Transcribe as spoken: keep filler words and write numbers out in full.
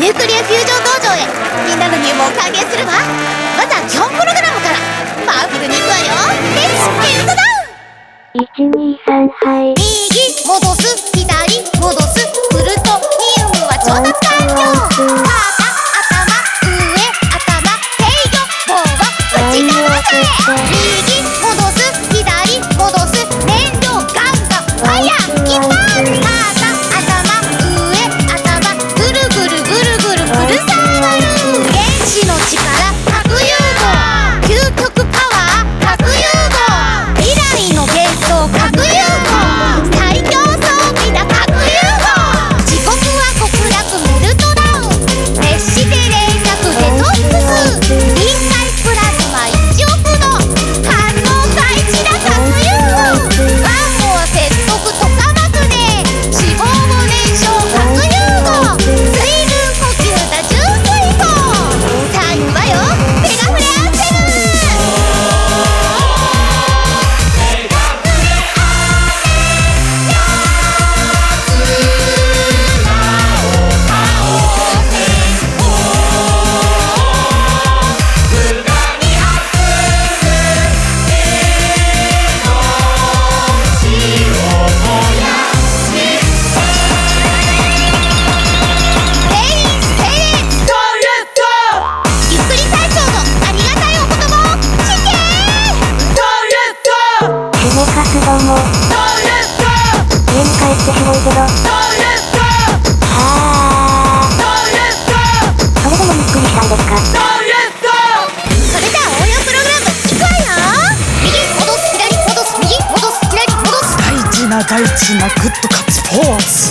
ニュークリアフュージョン道場へみんなの入門を歓迎するわ。まずは基本プログラムからパワフルにいくわよ。レッツカウントダウン。 いちにさんはい右戻す左戻すフルトニウムは調達完了。肩頭上頭制御棒は内側へ。右戻す左戻す燃料ガンガンファイヤーキッパー。肩頭上頭ぐるぐるぐるぐるフルサーバル。原子の力核融合究極パワー核融合未来の幻想核融合最強装備だ核融合。時刻は極楽メルトダウン熱して冷却デトックス臨界プラズマいちおく度反応開始だ核融合。ファンモア説得トカマクで脂肪を燃焼核融合水分呼吸だ純水素。タイムはよペガフレアンセム。ゆっくり隊長のありがたいお言葉を聞け。 ヒメカスども家に帰って広いけどはあそれでもゆっくりしたんですか。 それじゃあ応用プログラムいくわよ。右戻す左戻す右戻す左戻す。 大事な大事なグッドカツポーズ。